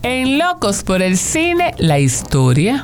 En Locos por el Cine, la historia.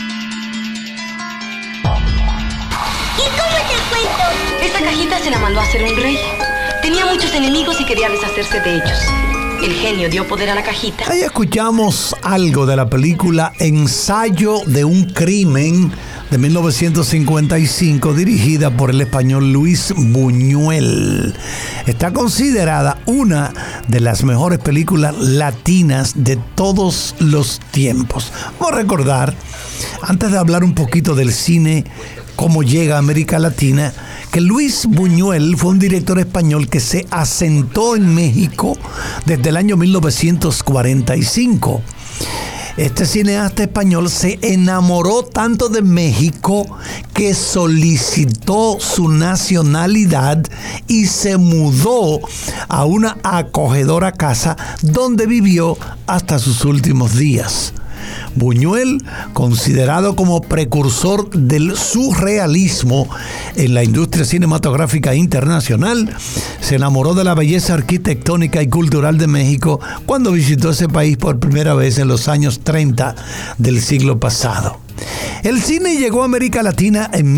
¿Y cómo es el cuento? Esta cajita se la mandó a hacer un rey. Tenía muchos enemigos y quería deshacerse de ellos. El genio dio poder a la cajita. Ahí escuchamos algo de la película Ensayo de un crimen de 1955, dirigida por el español Luis Buñuel. Está considerada una de las mejores películas latinas de todos los tiempos. Vamos a recordar, antes de hablar un poquito del cine, cómo llega a América Latina, que Luis Buñuel fue un director español que se asentó en México desde el año 1945. Este cineasta español se enamoró tanto de México que solicitó su nacionalidad y se mudó a una acogedora casa donde vivió hasta sus últimos días. Buñuel, considerado como precursor del surrealismo en la industria cinematográfica internacional, se enamoró de la belleza arquitectónica y cultural de México cuando visitó ese país por primera vez en los años 30 del siglo pasado. El cine llegó a América Latina en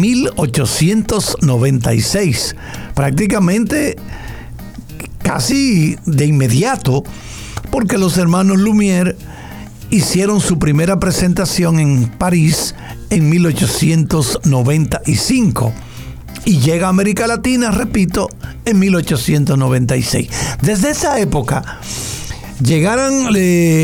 1896, prácticamente casi de inmediato, porque los hermanos Lumière hicieron su primera presentación en París en 1895 y llega a América Latina, repito, en 1896. Desde esa época llegaron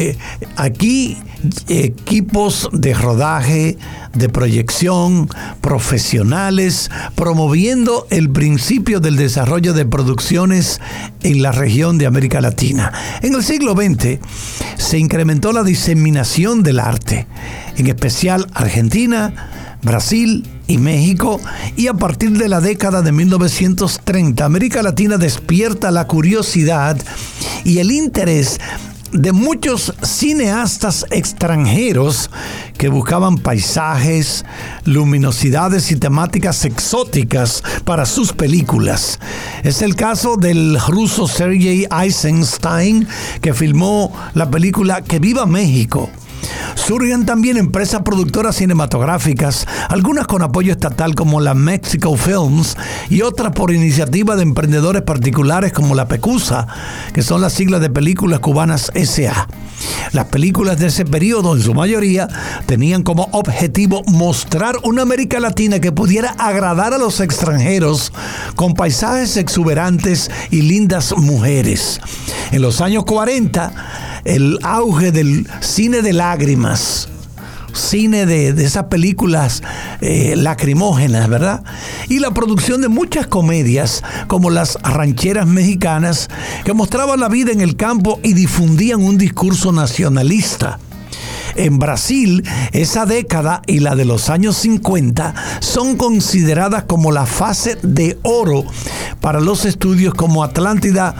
aquí equipos de rodaje, de proyección, profesionales, promoviendo el principio del desarrollo de producciones en la región de América Latina. En el siglo XX se incrementó la diseminación del arte, en especial Argentina, Brasil y México, y a partir de la década de 1930, América Latina despierta la curiosidad y el interés de muchos cineastas extranjeros que buscaban paisajes, luminosidades y temáticas exóticas para sus películas. Es el caso del ruso Sergei Eisenstein, que filmó la película Que Viva México. Surgen también empresas productoras cinematográficas, algunas con apoyo estatal como la Mexico Films y otras por iniciativa de emprendedores particulares como la PECUSA, que son las siglas de Películas Cubanas S.A. Las películas de ese periodo, en su mayoría, tenían como objetivo mostrar una América Latina que pudiera agradar a los extranjeros con paisajes exuberantes y lindas mujeres. En los años 40, el auge del cine de lágrimas, cine de esas películas lacrimógenas, ¿verdad? Y la producción de muchas comedias como Las Rancheras Mexicanas, que mostraban la vida en el campo y difundían un discurso nacionalista. En Brasil, esa década y la de los años 50 son consideradas como la fase de oro para los estudios como Atlántida,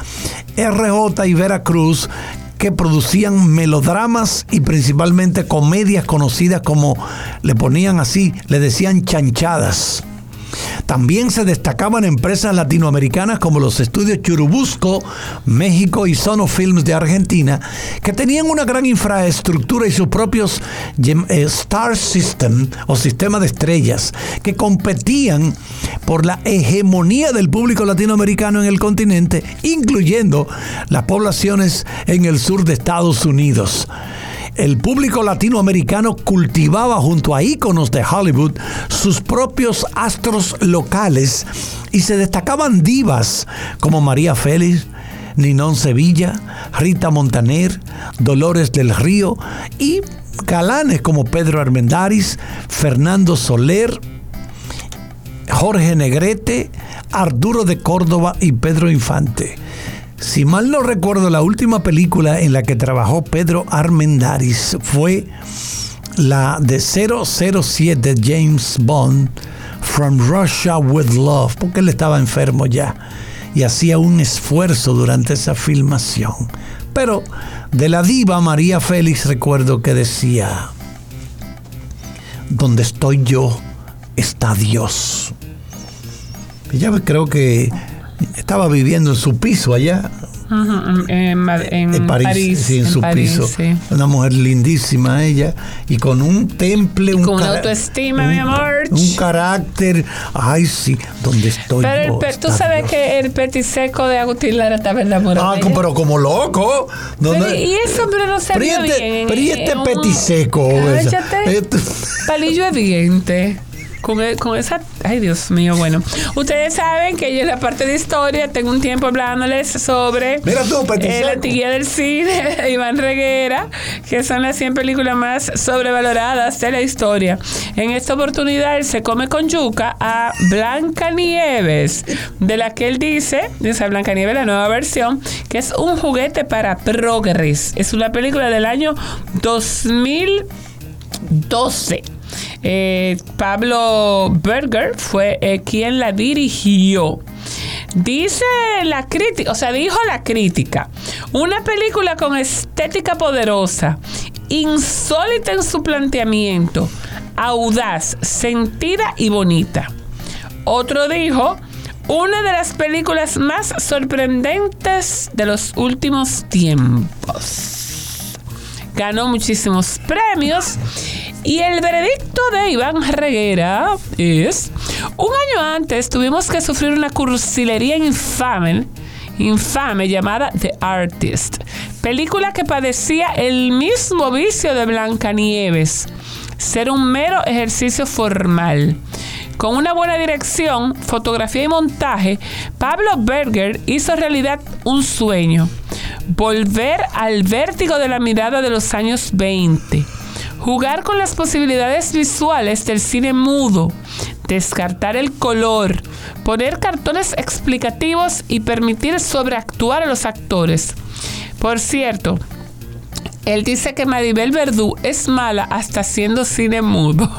RJ y Veracruz, que producían melodramas y principalmente comedias conocidas como, le ponían así, le decían chanchadas. También se destacaban empresas latinoamericanas como los estudios Churubusco, México y Sonofilms de Argentina, que tenían una gran infraestructura y sus propios Star System o sistema de estrellas, que competían por la hegemonía del público latinoamericano en el continente, incluyendo las poblaciones en el sur de Estados Unidos. El público latinoamericano cultivaba junto a íconos de Hollywood sus propios astros locales y se destacaban divas como María Félix, Ninón Sevilla, Rita Montaner, Dolores del Río y galanes como Pedro Armendáriz, Fernando Soler, Jorge Negrete, Arturo de Córdoba y Pedro Infante. Si mal no recuerdo, la última película en la que trabajó Pedro Armendáriz fue la de 007 James Bond, From Russia with Love, porque él estaba enfermo ya y hacía un esfuerzo durante esa filmación. Pero de la diva María Félix recuerdo que decía: donde estoy yo está Dios. Ella creo que estaba viviendo en su piso allá, En París. Sí, en su piso. Sí. Una mujer lindísima ella y con un temple, y con una autoestima, mi amor. Un carácter. Ay, sí, ¿dónde estoy? Pero tú sabes que el petiseco de Agustín Lara estaba enamorado. Pero como loco. Y ese hombre no se vio bien. Pero y este petiseco. Cállate. Palillo de diente. Con esa... Ay, Dios mío, bueno. Ustedes saben que yo en la parte de historia tengo un tiempo hablándoles sobre la antiguía del cine de Iván Reguera, que son las 100 películas más sobrevaloradas de la historia. En esta oportunidad él se come con yuca a Blancanieves, de la que él dice Blancanieves, la nueva versión, que es un juguete para progres. Es una película del año 2012. Pablo Berger fue quien la dirigió. Dice la crítica, dijo la crítica, una película con estética poderosa, insólita en su planteamiento, audaz, sentida y bonita. Otro dijo, una de las películas más sorprendentes de los últimos tiempos. Ganó muchísimos premios. Y el veredicto de Iván Reguera es: un año antes tuvimos que sufrir una cursilería infame llamada The Artist, película que padecía el mismo vicio de Blancanieves, ser un mero ejercicio formal. Con una buena dirección, fotografía y montaje, Pablo Berger hizo realidad un sueño: volver al vértigo de la mirada de los años 20. Jugar con las posibilidades visuales del cine mudo, descartar el color, poner cartones explicativos y permitir sobreactuar a los actores. Por cierto, él dice que Maribel Verdú es mala hasta haciendo cine mudo.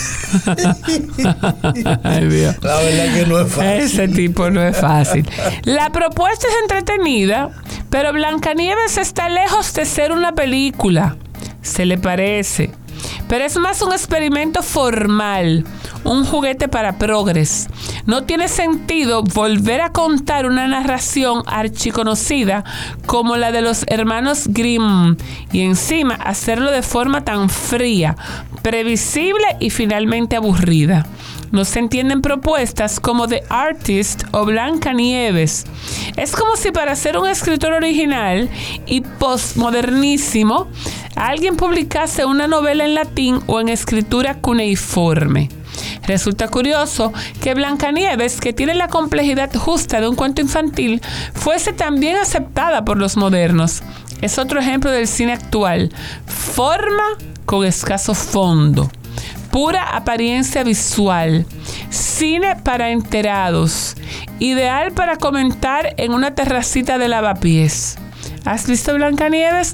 Ay, Dios. La verdad que no es fácil. Ese tipo no es fácil. La propuesta es entretenida, pero Blancanieves está lejos de ser una película. Se le parece, pero es más un experimento formal, un juguete para progres. No tiene sentido volver a contar una narración archiconocida como la de los hermanos Grimm y encima hacerlo de forma tan fría, previsible y finalmente aburrida. No se entienden propuestas como The Artist o Blancanieves. Es como si para ser un escritor original y postmodernísimo, alguien publicase una novela en latín o en escritura cuneiforme. Resulta curioso que Blancanieves, que tiene la complejidad justa de un cuento infantil, fuese también aceptada por los modernos. Es otro ejemplo del cine actual. Forma con escaso fondo. Pura apariencia visual. Cine para enterados. Ideal para comentar en una terracita de lavapiés. ¿Has visto Blancanieves?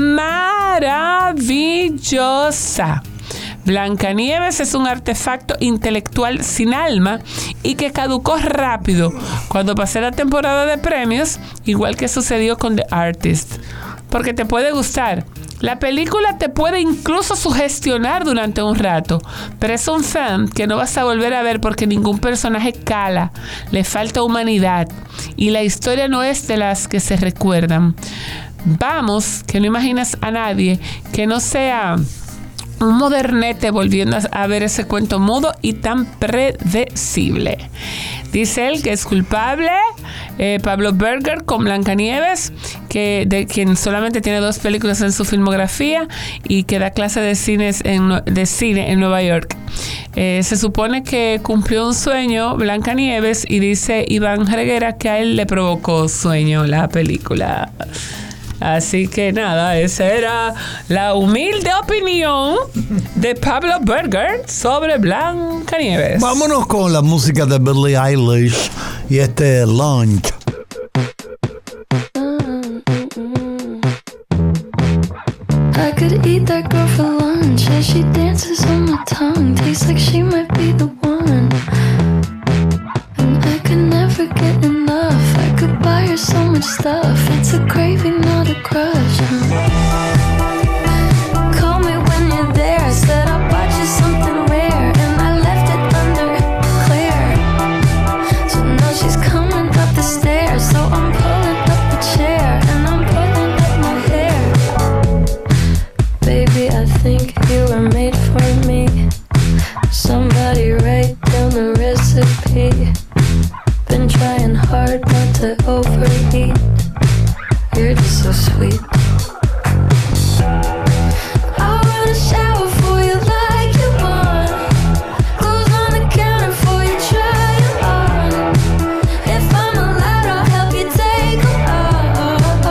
Maravillosa. Blancanieves es un artefacto intelectual sin alma y que caducó rápido cuando pasé la temporada de premios, igual que sucedió con The Artist. Porque te puede gustar. La película te puede incluso sugestionar durante un rato, pero es un film que no vas a volver a ver porque ningún personaje cala, le falta humanidad y la historia no es de las que se recuerdan. Vamos, que no imaginas a nadie que no sea un modernete volviendo a ver ese cuento mudo y tan predecible. Dice él que es culpable, Pablo Berger, con Blancanieves, de quien solamente tiene 2 películas en su filmografía y que da clase de cine en Nueva York. Se supone que cumplió un sueño Blancanieves y dice Iván Reguera que a él le provocó sueño la película. Así que nada, esa era la humilde opinión de Pablo Berger sobre Blancanieves. Vámonos con la música de Billie Eilish y este Lunch. I could eat that girl for lunch as she dances on my tongue. Tastes like she might be the one. And I could never get enough. I could buy her so much stuff. It's a craving, not a crush. Call me when you're there. I said I'll buy you something rare, and I left it undeclared. So now she's coming up the stairs. So I'm pulling up the chair. baby, I think you were made for me. Somebody write down the recipe. Been trying hard not to overeat. You're just so sweet. I'll run a shower for you like you want. Clothes on the counter for you, try it on. If I'm allowed, I'll help you take them off.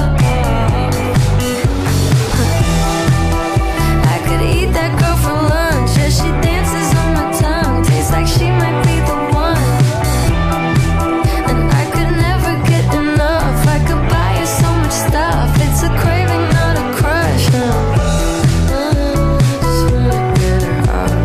I could eat that girl for lunch. Yeah, she dances on my tongue. Tastes like she might be the one. And I could never get enough. I could buy her so much stuff. It's a craving, not a crush. Just wanna get her off.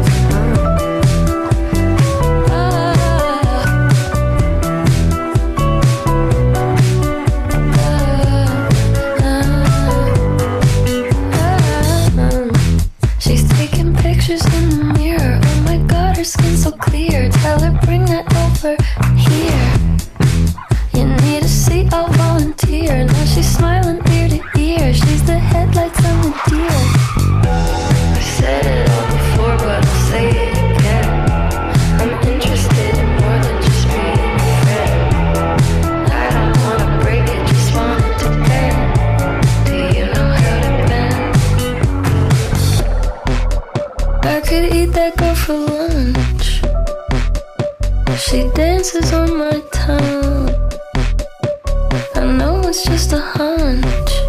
She's taking pictures in the mirror. Oh my god, her skin's so clear. Tell her bring that over here. You need a seat, I'll volunteer. Now she's smiling ear to ear. She's the headlights on the deer. I said it all before, but I'll say it again. I'm interested in more than just being a friend. I don't wanna break it, just want it to bend. Do you know how to bend? I could eat that girl for lunch. She dances on my tongue. I know it's just a hunch.